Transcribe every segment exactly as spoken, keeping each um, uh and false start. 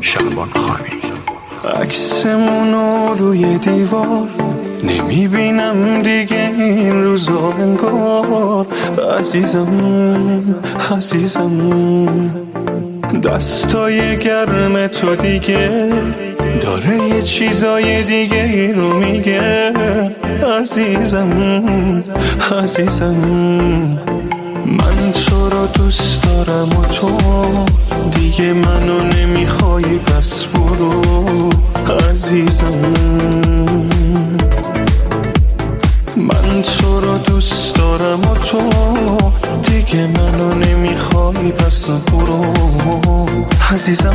شعبان خانی. عکسمونو روی دیوار نمیبینم دیگه این روزا انگار. عزیزم عزیزم دستای گرم تو دیگه داره یه چیزای دیگه رو میگه. عزیزم عزیزم من تو رو دوست دارم و تو دیگه منو نمیخوای پس برو. عزیزم من تو رو دوست دارم و تو دیگه منو نمیخوای پس برو. عزیزم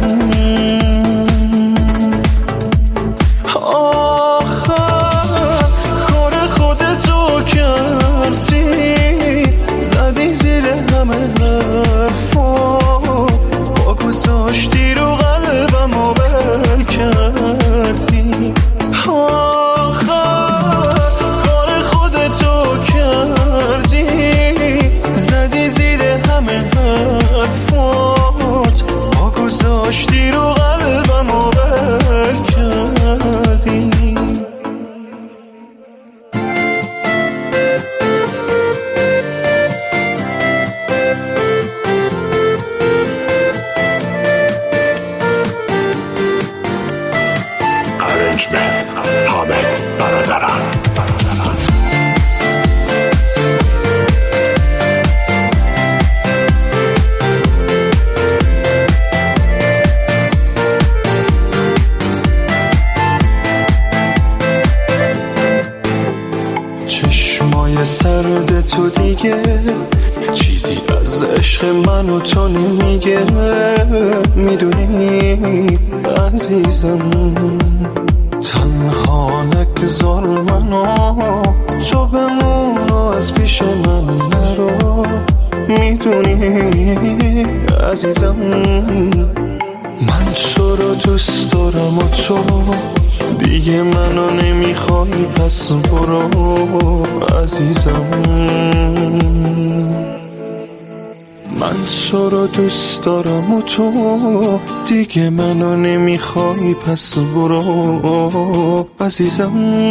آخر کار خودتو کردی زدی زیر همه حرفا با گذاشتی رو قلبم و بل کردی. آخر کار خودتو کردی زدی زیر همه حرفات با گذاشتی رو قلبم و بل کردی. Arrangement حامد برادران. چشمای سرد تو دیگه چیزی از عشق من و تو نمیگه. میدونی عزیزم تنها نگذار منو تو بمون و از پیش من نرو. میدونی عزیزم من تو رو دوست دارم و تو دیگه منو نمیخوای پس برو. عزیزم من تو رو دوست دارم و تو دیگه منو نمیخوای پس برو. عزیزم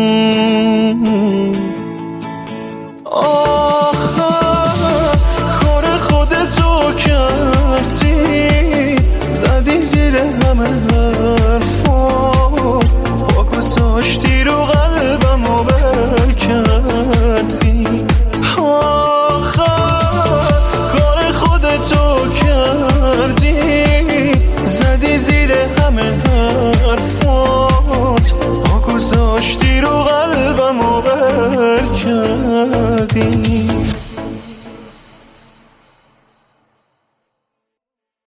آخر کار خودتو کردی زدی زیر همه حرفا با گذاشتی رو قلبم و بل کردی. آخر کار خودتو کردی زدی زیر همه حرفات با گذاشتی رو قلبم و بل کردی.